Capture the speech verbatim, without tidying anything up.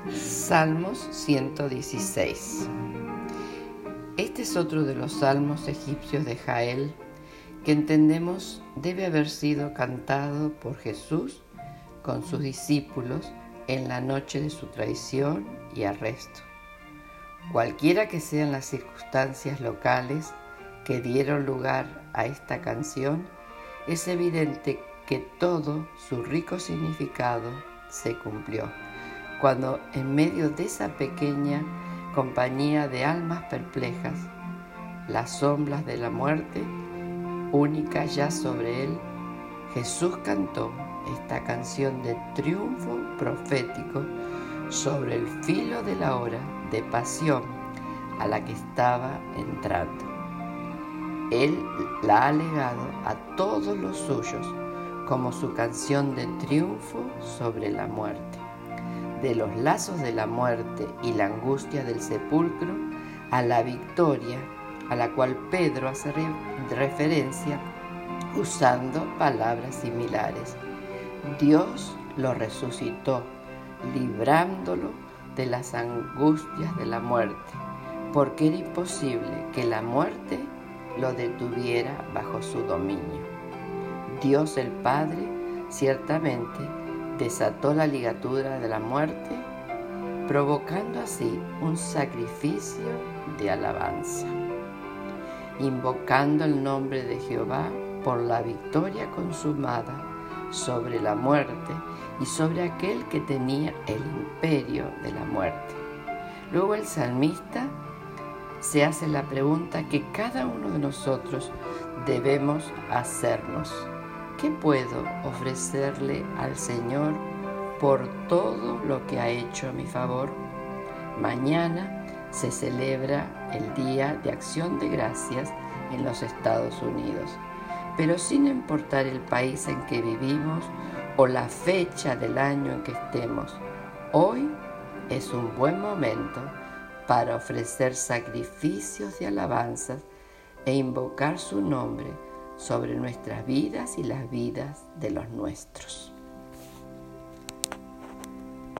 Salmos ciento dieciséis. Este es otro de los salmos egipcios de Jael que entendemos debe haber sido cantado por Jesús con sus discípulos en la noche de su traición y arresto. Cualquiera que sean las circunstancias locales que dieron lugar a esta canción, es evidente que todo su rico significado se cumplió cuando en medio de esa pequeña compañía de almas perplejas, las sombras de la muerte, única ya sobre él, Jesús cantó esta canción de triunfo profético sobre el filo de la hora de pasión a la que estaba entrando. Él la ha legado a todos los suyos como su canción de triunfo sobre la muerte. De los lazos de la muerte y la angustia del sepulcro a la victoria a la cual Pedro hace re- referencia usando palabras similares. Dios lo resucitó, librándolo de las angustias de la muerte, porque era imposible que la muerte lo detuviera bajo su dominio. Dios el Padre ciertamente desató la ligadura de la muerte, provocando así un sacrificio de alabanza, invocando el nombre de Jehová por la victoria consumada sobre la muerte y sobre aquel que tenía el imperio de la muerte. Luego el salmista se hace la pregunta que cada uno de nosotros debemos hacernos: ¿qué puedo ofrecerle al Señor por todo lo que ha hecho a mi favor? Mañana se celebra el Día de Acción de Gracias en los Estados Unidos, pero sin importar el país en que vivimos o la fecha del año en que estemos, hoy es un buen momento para ofrecer sacrificios de alabanzas e invocar su nombre sobre nuestras vidas y las vidas de los nuestros.